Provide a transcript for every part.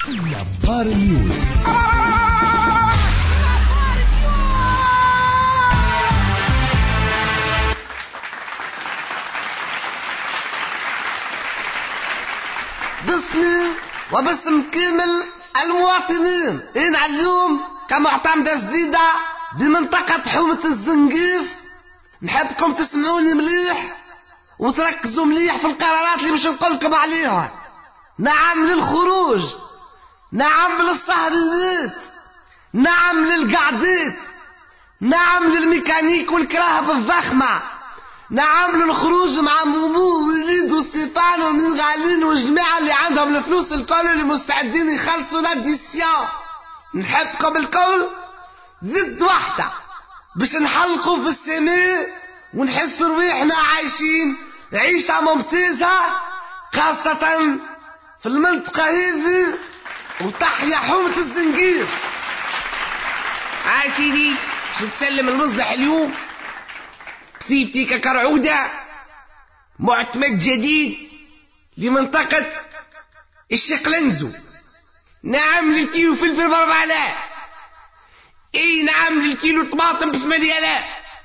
نبار نيوز. باسمي وباسم كامل المواطنين إن اليوم كمعتمدة جديدة بمنطقة حومة الزنقيف نحبكم تسمعوني مليح وتركزوا مليح في القرارات اللي باش نقولكم عليها. نعم للخروج، نعم للسهريات، نعم للقعدات، نعم للميكانيك والكراهب الضخمة، نعم للخروج مع مومو وليد وستيفان وميغالين والجماعة اللي عندهم الفلوس الكل اللي مستعدين يخلصوا لاديسيون. نحبكم الكل ضد واحدة باش نحلقوا في السماء ونحسوا رويحنا عايشين عيشة ممتازة، خاصة في المنطقة هذه. وتحيا حومة الزنقير. سيدي باش تسلم المصلح اليوم بسيفتي ككرعودة معتمد جديد لمنطقة الشقلنزو. نعم للكيلو فلفل ب4000. اي نعم للكيلو طماطم ب8000.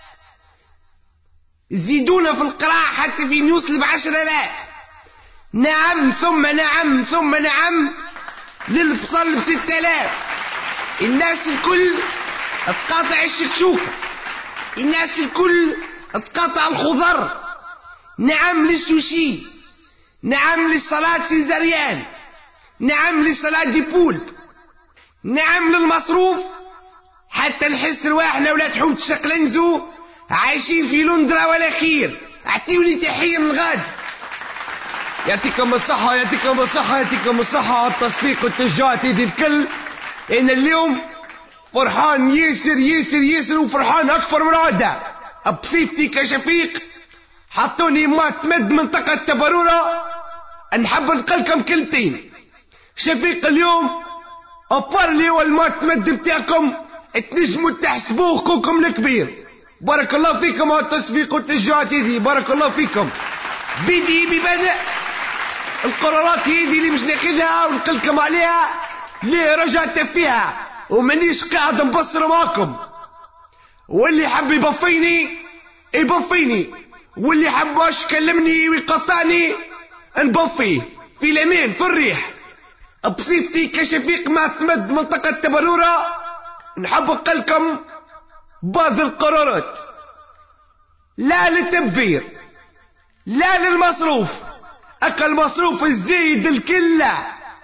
زيدونا في القراع حتى في نيوصل ب10,000. نعم ثم نعم ثم نعم للبصل ب6000. الناس الكل تقاطع الشكشوكة، الناس الكل تقاطع الخضر. نعم للسوشي، نعم للصلاة سيزاريان، نعم للصلاة دي بول، نعم للمصروف. حتى نحس رواحنا ولاد حومة الشقلنزو عايشين في لندرا ولا خير. اعطيوني تحية من الغد. يعطيكم الصحة يعطيكم الصحة يعطيكم الصحة على التصفيق والتشجيعات هذه الكل. أنا اليوم فرحان ياسر ياسر ياسر، وفرحان أكثر من عادة بصيفتي كشفيق. حطوني معتمد منطقة تبرورة. نحب نقلكم كلمتين. شفيق اليوم أبارلي والمعتمد بتاعكم تنجموا تحسبوه خوكم الكبير. بارك الله فيكم على التصفيق والتشجيعات هذه، بارك الله فيكم. بدي ببدء القرارات هذه اللي مش ناخذها ونقلكم عليها ليه رجعت فيها ومانيش قاعد نبصر معكم. واللي حب يبفيني يبفيني، واللي حباش يكلمني ويقطعني نبفيه في الامان في الريح. بصفتي كشفيق معتمد منطقة تبرورة نحب نقلكم بعض القرارات. لا للتبذير، لا للمصروف، المصروف الزايد الكلة،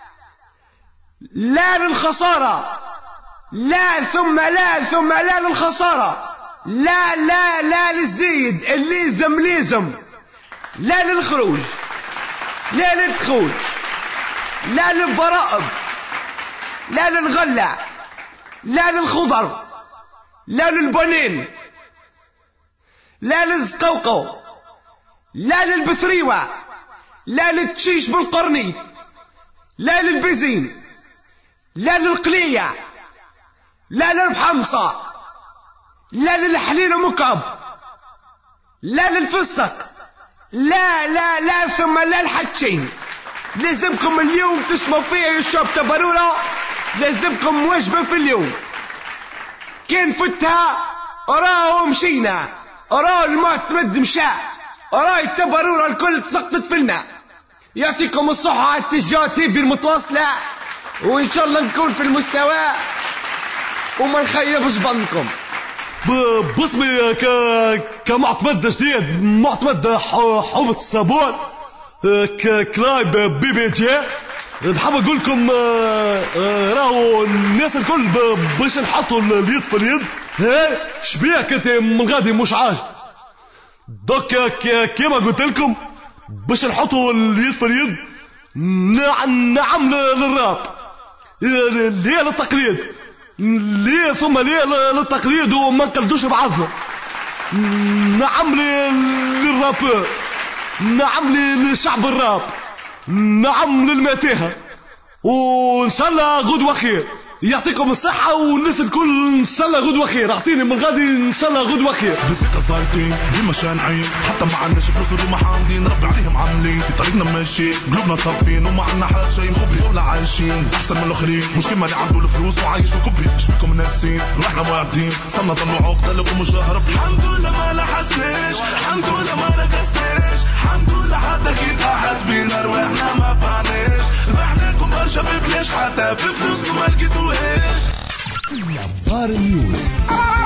لا للخسارة، لا ثم لا ثم لا للخسارة، لا لا لا للزايد اللازم لازم، لا للخروج، لا للدخول، لا للضرائب، لا للغلة، لا للخضر، لا للبنين، لا للزقوقو، لا للبثريوة، لا للتشيش بالقرنيط، لا للبزين، لا للقلية، لا للحمصة، لا للحليل ومكعب، لا للفستق، لا لا لا ثم لا لحتشين. لازمكم اليوم تسمعوا فيها يا شباب تبرورة، لازمكم وجبة في اليوم. كان فتها راهو مشينا، راهو المعتمد مشى، راهي التبرورة الكل تسقطت في الماء. يعطيكم الصحة على التشجيعات في المتواصلة، وإن شاء الله نكون في المستوى وما نخيبش ظنكم. باسمي كمعتمد جديد، معتمد حومة الصابون كلايب بي جي، نحب نقول لكم راهو الناس الكل باش نحطوا اليد في اليد. شبيك انت من غادي مش عاجب دوك كيما قلت لكم باش نحطوا اليد في اليد. نعم للراب، ليه للتقليد، ليه ثم ليه للتقليد وما نقلدوش بعضنا. نعم للرابور، نعم للشعب الراب، نعم للمتاهة. وإن شاء الله غدوة خير. يعطيكم الصحة والناس الكل إن شاء الله غدوة خير. أعطيني من غادي إن شاء الله غدوة خير. بسكة صايتين ديما شانعين، حتى ما عندناش فلوس وديما حامدين، ربي عليهم عاملين، في طريقنا ماشيين، قلوبنا صافين وما عندنا حتى شي، خبري ولا عايش عايشين احسن من الاخرين، مش كل اللي عنده الفلوس وعايش في كوبري، مش بكم ناسين رحنا موعدين صرنا ضلوا عقده لكم مش هرب. الحمد لله ما لحسناش، الحمد لله ما نقصناش، الحمد لله حتى كي طاحت بينا رواحنا ما بعناش، ربحناكم برشا بفلاش حتى بفلوسكم ما لقيتوهاش. نظار نيوز.